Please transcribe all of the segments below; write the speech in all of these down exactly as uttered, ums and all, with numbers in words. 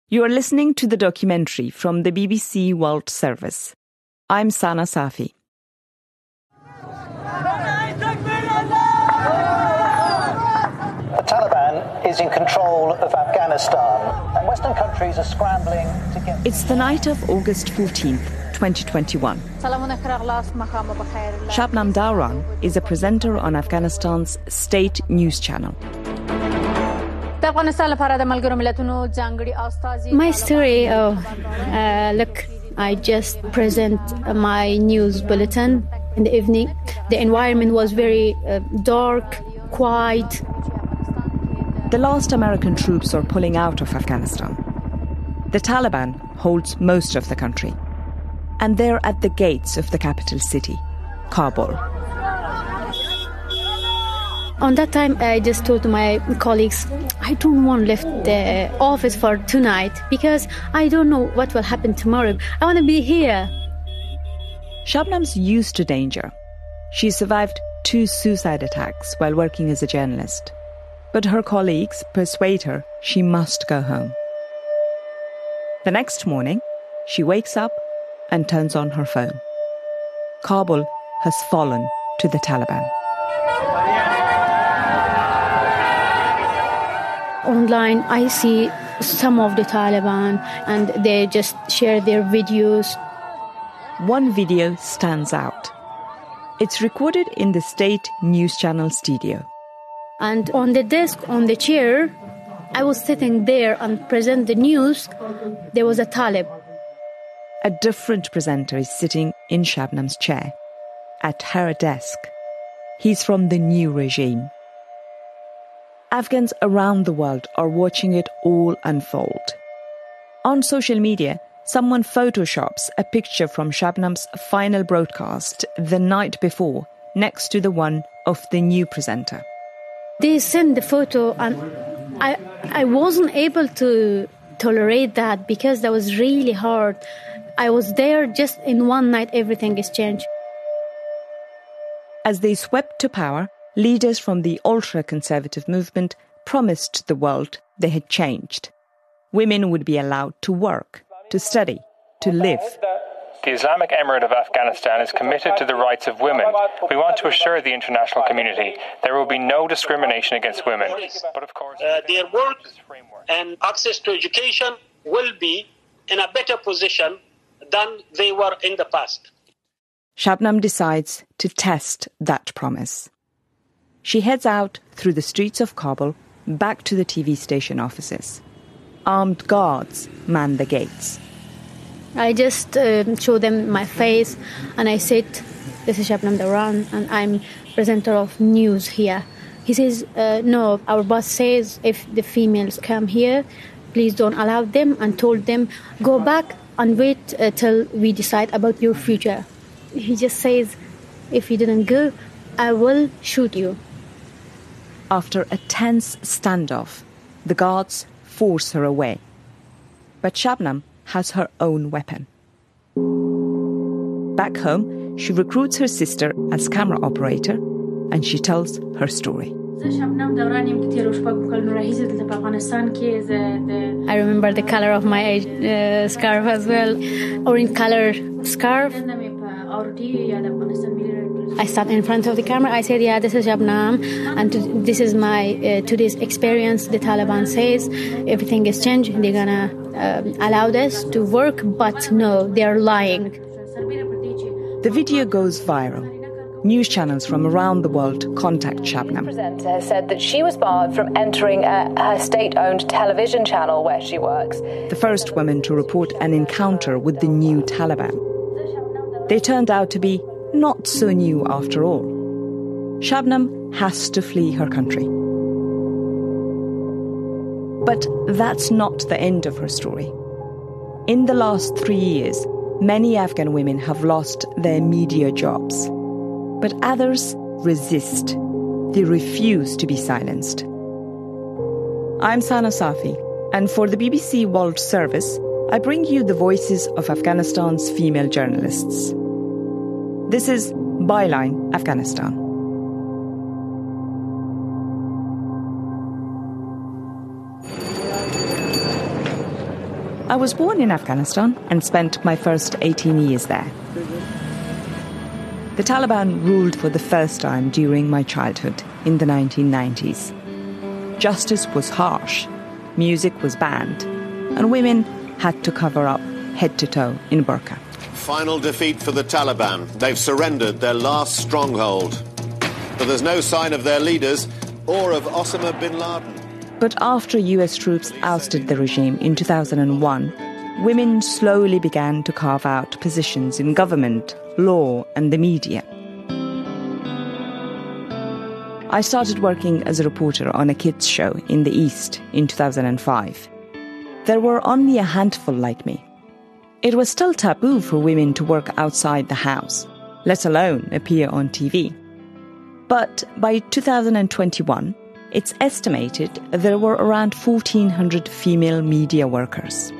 You are listening to the documentary from the B B C World Service. I'm Sana Safi. The Taliban is in control of Afghanistan, and Western countries are scrambling to get... It's the night of August fourteenth, twenty twenty-one. Shabnam Dowran is a presenter on Afghanistan's state news channel. My story, oh, uh, look, I just present my news bulletin in the evening. The environment was very uh, dark, quiet. The last American troops are pulling out of Afghanistan. The Taliban holds most of the country. And they're at the gates of the capital city, Kabul. On that time, I just told my colleagues, I don't want to leave the office for tonight because I don't know what will happen tomorrow. I want to be here. Shabnam's used to danger. She survived two suicide attacks while working as a journalist. But her colleagues persuade her she must go home. The next morning, she wakes up and turns on her phone. Kabul has fallen to the Taliban. Online, I see some of the Taliban and they just share their videos. One video stands out. It's recorded in the state news channel studio. And on the desk, on the chair, I was sitting there and present the news. There was a Talib. A different presenter is sitting in Shabnam's chair, at her desk. He's from the new regime. Afghans around the world are watching it all unfold. On social media, someone photoshops a picture from Shabnam's final broadcast the night before, next to the one of the new presenter. They sent the photo and I I wasn't able to tolerate that because that was really hard. I was there just in one night, everything is changed. As they swept to power, leaders from the ultra-conservative movement promised the world they had changed. Women would be allowed to work, to study, to live. The Islamic Emirate of Afghanistan is committed to the rights of women. We want to assure the international community there will be no discrimination against women. But of course, uh, their work and access to education will be in a better position than they were in the past. Shabnam decides to test that promise. She heads out through the streets of Kabul back to the T V station offices. Armed guards man the gates. I just uh, show them my face and I said, this is Shabnam Dowran and I'm presenter of news here. He says, uh, no, our boss says if the females come here, please don't allow them, and told them, go back and wait uh, till we decide about your future. He just says, if you didn't go, I will shoot you. After a tense standoff, the guards force her away. But Shabnam has her own weapon. Back home, she recruits her sister as camera operator and she tells her story. I remember the color of my uh, scarf as well, orange color scarf. I stand in front of the camera. I said, yeah, this is Shabnam, and to, this is my uh, today's experience. The Taliban says everything is changed. They're gonna um, allow us to work, but no, they're lying. The video goes viral. News channels from around the world contact Shabnam. The presenter said that she was barred from entering a, her state-owned television channel where she works. The first woman to report an encounter with the new Taliban. They turned out to be not so new after all. Shabnam has to flee her country. But that's not the end of her story. In the last three years, many Afghan women have lost their media jobs. But others resist. They refuse to be silenced. I'm Sana Safi, and for the B B C World Service, I bring you the voices of Afghanistan's female journalists. This is Byline Afghanistan. I was born in Afghanistan and spent my first eighteen years there. The Taliban ruled for the first time during my childhood in the nineteen nineties. Justice was harsh, music was banned, and women had to cover up head to toe in burqa. Final defeat for the Taliban. They've surrendered their last stronghold. But there's no sign of their leaders or of Osama bin Laden. But after U S troops ousted the regime in two thousand one, women slowly began to carve out positions in government, law, and the media. I started working as a reporter on a kids' show in the East in two thousand five. There were only a handful like me. It was still taboo for women to work outside the house, let alone appear on T V. But by two thousand twenty-one, it's estimated there were around fourteen hundred female media workers.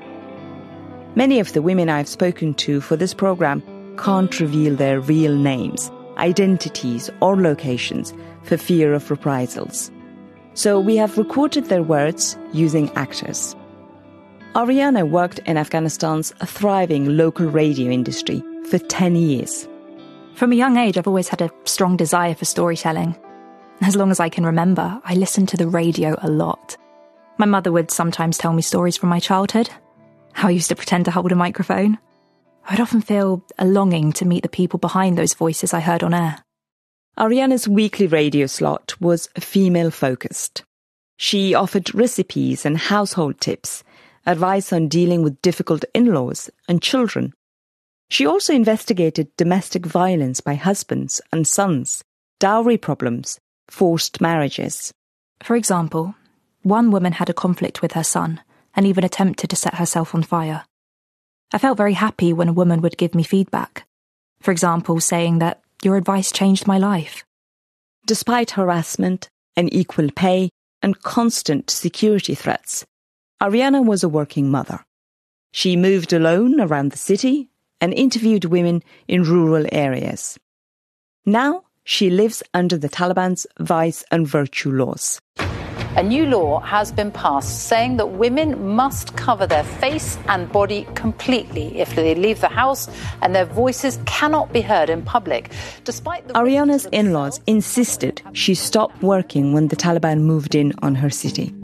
Many of the women I've spoken to for this program can't reveal their real names, identities, or locations for fear of reprisals. So we have recorded their words using actors. Ariana worked in Afghanistan's thriving local radio industry for ten years. From a young age, I've always had a strong desire for storytelling. As long as I can remember, I listened to the radio a lot. My mother would sometimes tell me stories from my childhood, how I used to pretend to hold a microphone. I'd often feel a longing to meet the people behind those voices I heard on air. Ariana's weekly radio slot was female-focused. She offered recipes and household tips, advice on dealing with difficult in-laws and children. She also investigated domestic violence by husbands and sons, dowry problems, forced marriages. For example, one woman had a conflict with her son and even attempted to set herself on fire. I felt very happy when a woman would give me feedback. For example, saying that your advice changed my life. Despite harassment, unequal pay, and constant security threats, Ariana was a working mother. She moved alone around the city and interviewed women in rural areas. Now, she lives under the Taliban's vice and virtue laws. A new law has been passed saying that women must cover their face and body completely if they leave the house, and their voices cannot be heard in public. Despite the Ariana's in-laws insisted she stop working when the Taliban moved in on her city.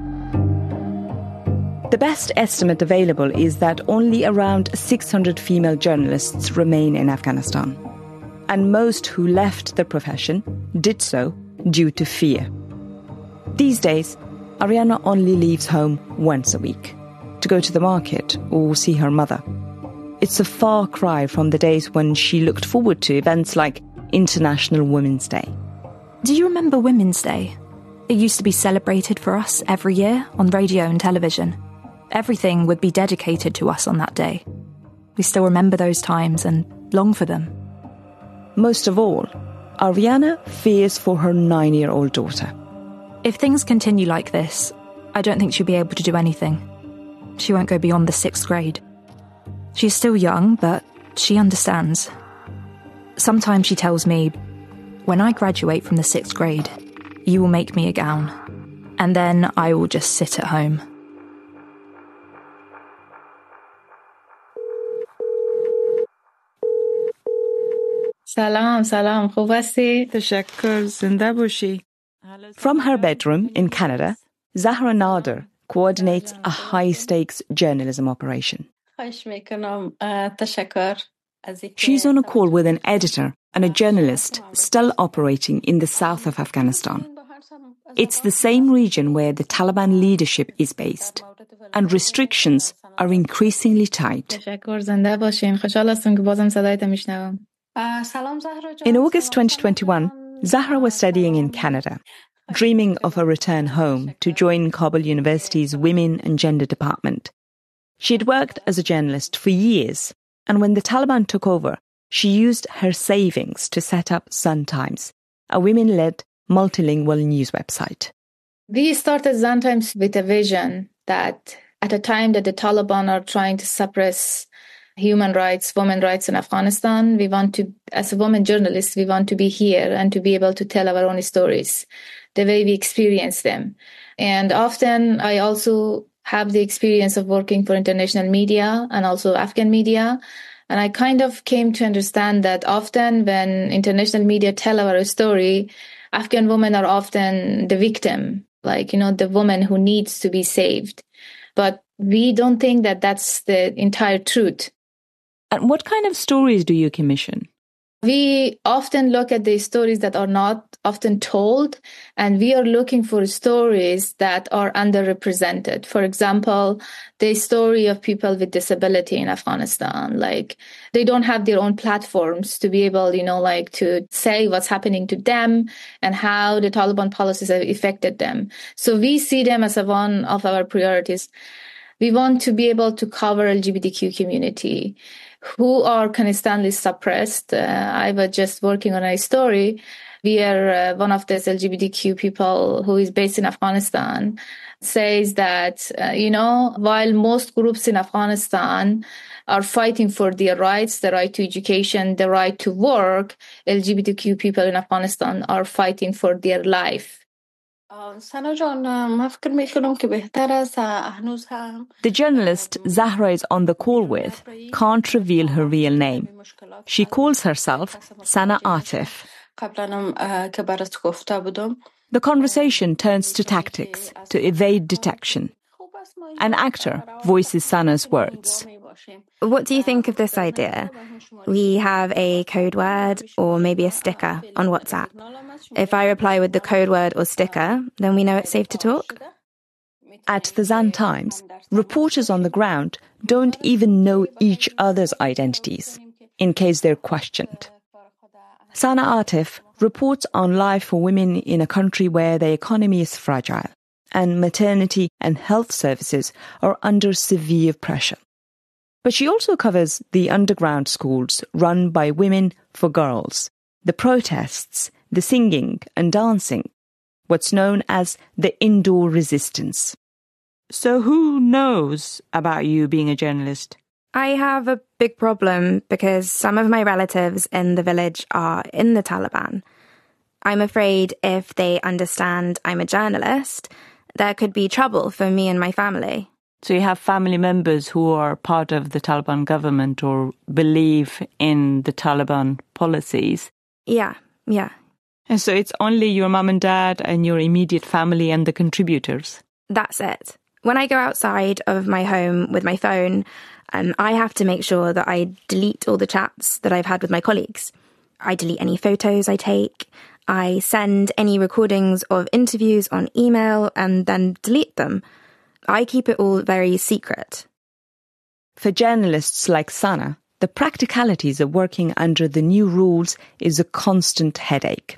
The best estimate available is that only around six hundred female journalists remain in Afghanistan. And most who left the profession did so due to fear. These days, Ariana only leaves home once a week to go to the market or see her mother. It's a far cry from the days when she looked forward to events like International Women's Day. Do you remember Women's Day? It used to be celebrated for us every year on radio and television. Everything would be dedicated to us on that day. We still remember those times and long for them. Most of all, Ariana fears for her nine-year-old daughter. If things continue like this, I don't think she'll be able to do anything. She won't go beyond the sixth grade. She's still young, but she understands. Sometimes she tells me, when I graduate from the sixth grade, you will make me a gown, and then I will just sit at home. Salam, salam. خوب هستی؟ تشکر. زنده باشی. From her bedroom in Canada, Zahra Nader coordinates a high-stakes journalism operation. She's on a call with an editor and a journalist still operating in the south of Afghanistan. It's the same region where the Taliban leadership is based, and restrictions are increasingly tight. In August twenty twenty-one, Zahra was studying in Canada, dreaming of a return home to join Kabul University's Women and Gender Department. She'd worked as a journalist for years, and when the Taliban took over, she used her savings to set up Sun Times, a women-led multilingual news website. We started Sun Times with a vision that at a time that the Taliban are trying to suppress human rights, women's rights in Afghanistan, we want to, as a woman journalist, we want to be here and to be able to tell our own stories, the way we experience them. And often I also have the experience of working for international media and also Afghan media. And I kind of came to understand that often when international media tell our story, Afghan women are often the victim, like, you know, the woman who needs to be saved. But we don't think that that's the entire truth. And what kind of stories do you commission? We often look at the stories that are not often told, and we are looking for stories that are underrepresented. For example, the story of people with disability in Afghanistan, like they don't have their own platforms to be able, you know, like to say what's happening to them and how the Taliban policies have affected them. So we see them as a one of our priorities. We want to be able to cover L G B T Q community who are constantly suppressed. Uh, I was just working on a story where uh, one of these L G B T Q people who is based in Afghanistan says that, uh, you know, while most groups in Afghanistan are fighting for their rights, the right to education, the right to work, L G B T Q people in Afghanistan are fighting for their life. The journalist Zahra is on the call with can't reveal her real name. She calls herself Sana Atif. The conversation turns to tactics to evade detection. An actor voices Sana's words. What do you think of this idea? We have a code word or maybe a sticker on WhatsApp. If I reply with the code word or sticker, then we know it's safe to talk? At the Zan Times, reporters on the ground don't even know each other's identities, in case they're questioned. Sana Atif reports on life for women in a country where the economy is fragile and maternity and health services are under severe pressure. But she also covers the underground schools run by women for girls, the protests, the singing and dancing, what's known as the indoor resistance. So who knows about you being a journalist? I have a big problem because some of my relatives in the village are in the Taliban. I'm afraid if they understand I'm a journalist, there could be trouble for me and my family. So you have family members who are part of the Taliban government or believe in the Taliban policies? Yeah, yeah. And so it's only your mum and dad and your immediate family and the contributors? That's it. When I go outside of my home with my phone, um, I have to make sure that I delete all the chats that I've had with my colleagues. I delete any photos I take. I send any recordings of interviews on email and then delete them. I keep it all very secret. For journalists like Sana, the practicalities of working under the new rules is a constant headache.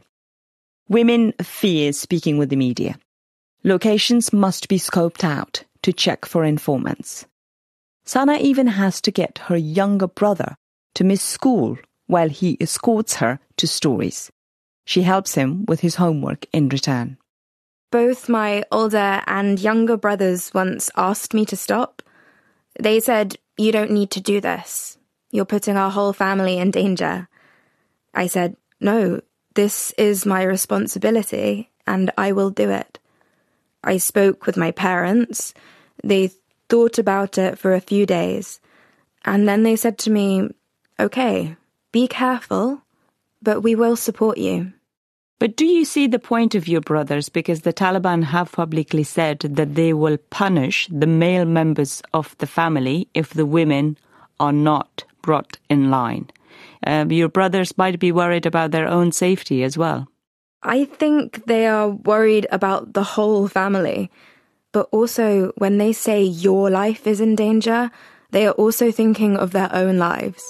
Women fear speaking with the media. Locations must be scoped out to check for informants. Sana even has to get her younger brother to miss school while he escorts her to stories. She helps him with his homework in return. Both my older and younger brothers once asked me to stop. They said, "You don't need to do this. You're putting our whole family in danger." I said, "No, this is my responsibility and I will do it." I spoke with my parents. They thought about it for a few days. And then they said to me, "Okay, be careful, but we will support you." But do you see the point of your brothers? Because the Taliban have publicly said that they will punish the male members of the family if the women are not brought in line. Uh, your brothers might be worried about their own safety as well. I think they are worried about the whole family. But also, when they say your life is in danger, they are also thinking of their own lives.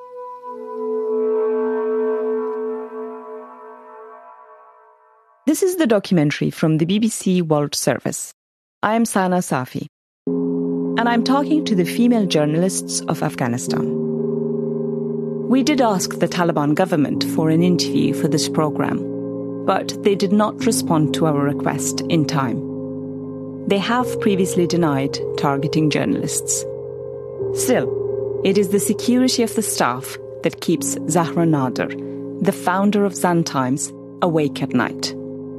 This is the documentary from the B B C World Service. I am Sana Safi, and I'm talking to the female journalists of Afghanistan. We did ask the Taliban government for an interview for this program, but they did not respond to our request in time. They have previously denied targeting journalists. Still, it is the security of the staff that keeps Zahra Nader, the founder of Zan Times, awake at night.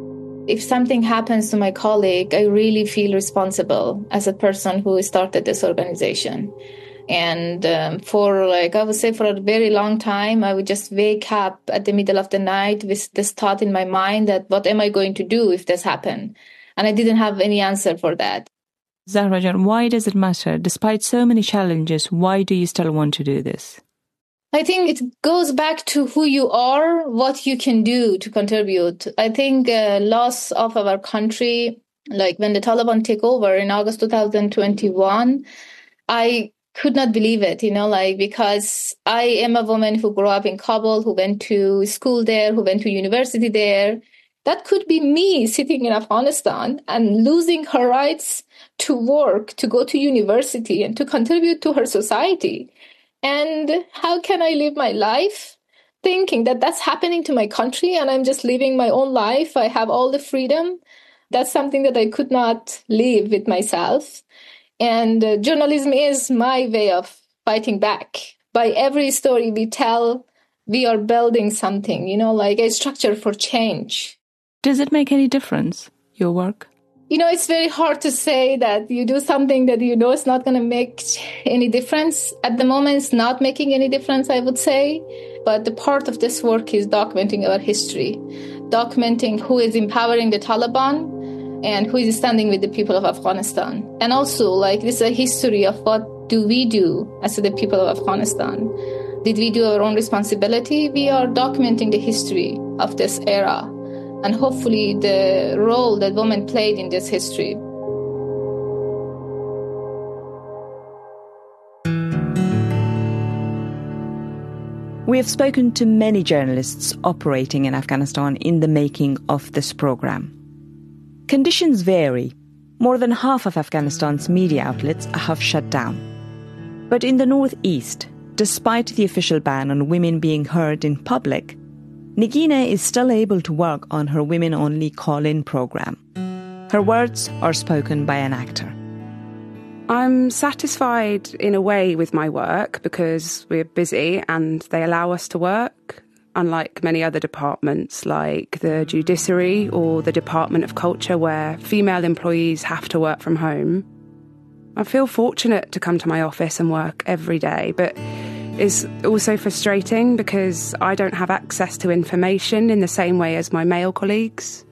If something happens to my colleague, I really feel responsible as a person who started this organization. And um, for like, I would say for a very long time, I would just wake up at the middle of the night with this thought in my mind that what am I going to do if this happens? And I didn't have any answer for that. Zahrajan, why does it matter? Despite so many challenges, why do you still want to do this? I think it goes back to who you are, what you can do to contribute. I think uh, loss of our country, like when the Taliban took over in August two thousand twenty-one, I could not believe it, you know, like, because I am a woman who grew up in Kabul, who went to school there, who went to university there. That could be me sitting in Afghanistan and losing her rights to work, to go to university and to contribute to her society. And how can I live my life thinking that that's happening to my country and I'm just living my own life? I have all the freedom. That's something that I could not live with myself. And uh, journalism is my way of fighting back. By every story we tell, we are building something, you know, like a structure for change. Does it make any difference, your work? You know, it's very hard to say that you do something that you know is not going to make any difference. At the moment, it's not making any difference, I would say. But the part of this work is documenting our history, documenting who is empowering the Taliban and who is standing with the people of Afghanistan. And also, like, this is a history of what do we do as the people of Afghanistan. Did we do our own responsibility? We are documenting the history of this era and hopefully the role that women played in this history. We have spoken to many journalists operating in Afghanistan in the making of this program. Conditions vary. More than half of Afghanistan's media outlets have shut down. But in the northeast, despite the official ban on women being heard in public, Negina is still able to work on her women-only call-in program. Her words are spoken by an actor. I'm satisfied in a way with my work because we're busy and they allow us to work, unlike many other departments like the judiciary or the Department of Culture where female employees have to work from home. I feel fortunate to come to my office and work every day, but it's also frustrating because I don't have access to information in the same way as my male colleagues.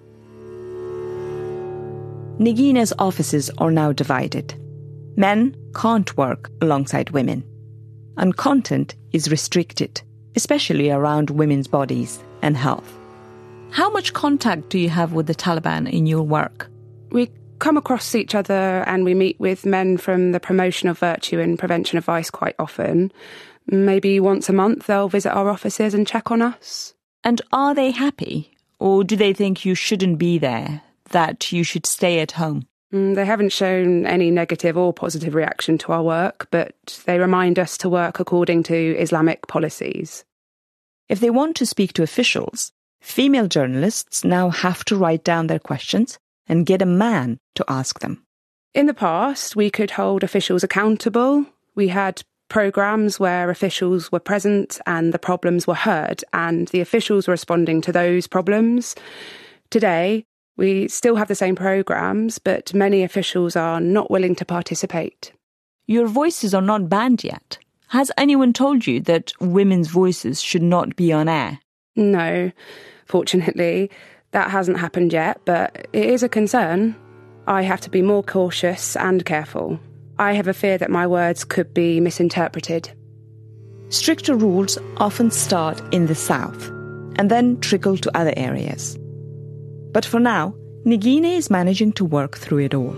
Negina's offices are now divided. Men can't work alongside women, and content is restricted, especially around women's bodies and health. How much contact do you have with the Taliban in your work? We come across each other and we meet with men from the Promotion of Virtue and Prevention of Vice quite often. Maybe once a month they'll visit our offices and check on us. And are they happy? Or do they think you shouldn't be there, that you should stay at home? Mm, they haven't shown any negative or positive reaction to our work, but they remind us to work according to Islamic policies. If they want to speak to officials, female journalists now have to write down their questions and get a man to ask them. In the past, we could hold officials accountable. We had programmes where officials were present and the problems were heard, and the officials were responding to those problems. Today, we still have the same programmes, but many officials are not willing to participate. Your voices are not banned yet. Has anyone told you that women's voices should not be on air? No, fortunately, that hasn't happened yet, but it is a concern. I have to be more cautious and careful. I have a fear that my words could be misinterpreted. Stricter rules often start in the south and then trickle to other areas. But for now, Negina is managing to work through it all.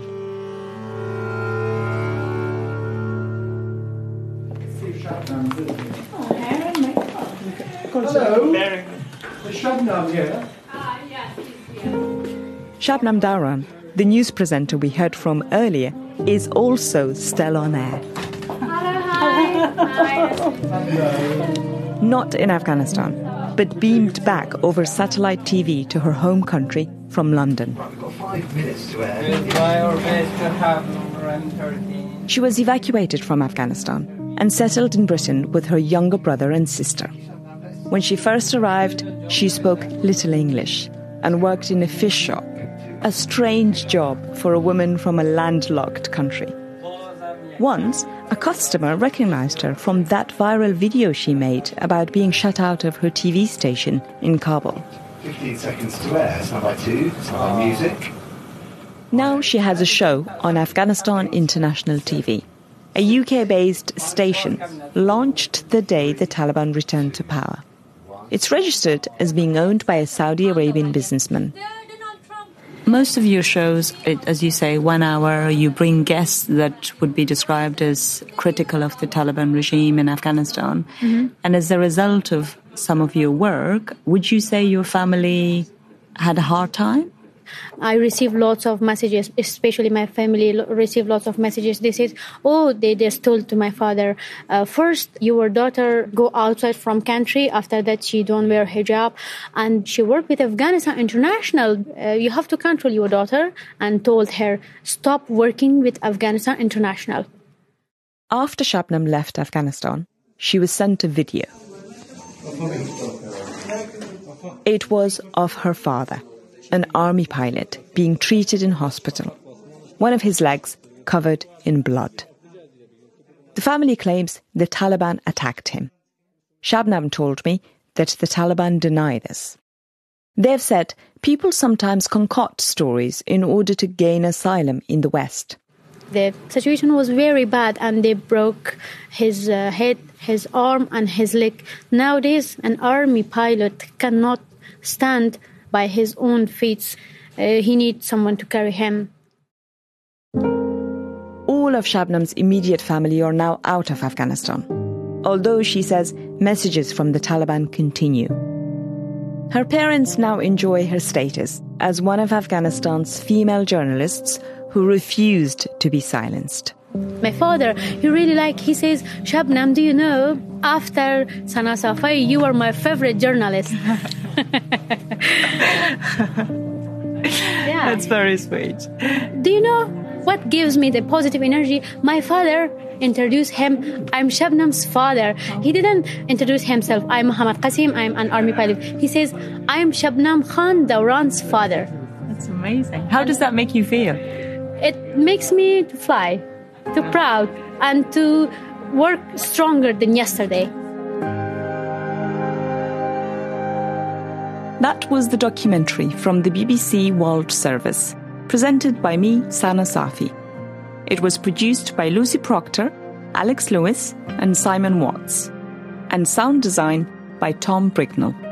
Hello. Is Shabnam here? Shabnam Dowran, the news presenter we heard from earlier, is also still on air. Not in Afghanistan, but beamed back over satellite T V to her home country from London. She was evacuated from Afghanistan and settled in Britain with her younger brother and sister. When she first arrived, she spoke little English and worked in a fish shop a strange job for a woman from a landlocked country. Once, a customer recognized her from that viral video she made about being shut out of her T V station in Kabul. fifteen seconds to air. Stand by two. Stand by music. Now she has a show on Afghanistan International T V, a U K-based station launched the day the Taliban returned to power. It's registered as being owned by a Saudi Arabian businessman. Most of your shows, as you say, one hour, you bring guests that would be described as critical of the Taliban regime in Afghanistan. Mm-hmm. And as a result of some of your work, would you say your family had a hard time? I receive lots of messages, especially my family receive lots of messages. They say, oh, they just told to my father, uh, first your daughter go outside from country, after that she don't wear hijab, and she work with Afghanistan International. Uh, you have to control your daughter, and told her, stop working with Afghanistan International. After Shabnam left Afghanistan, she was sent a video. It was of her father, an army pilot, being treated in hospital, one of his legs covered in blood. The family claims the Taliban attacked him. Shabnam told me that the Taliban deny this. They've said people sometimes concoct stories in order to gain asylum in the West. The situation was very bad, and they broke his uh, head, his arm, and his leg. Nowadays, an army pilot cannot stand by his own feet. Uh, he needs someone to carry him. All of Shabnam's immediate family are now out of Afghanistan, although she says messages from the Taliban continue. Her parents now enjoy her status as one of Afghanistan's female journalists who refused to be silenced. My father, he really like, he says, Shabnam, do you know, after Sana Safai, you are my favorite journalist. Yeah. That's very sweet. Do you know what gives me the positive energy? My father introduced him, I'm Shabnam's father. He didn't introduce himself, I'm Muhammad Qasim, I'm an army pilot. He says, I'm Shabnam Khan Dawran's father. That's amazing. How does that make you feel? It makes me to fly, to proud, and to work stronger than yesterday. That was the documentary from the B B C World Service, presented by me, Sana Safi. It was produced by Lucy Proctor, Alex Lewis, and Simon Watts, and sound design by Tom Brignall.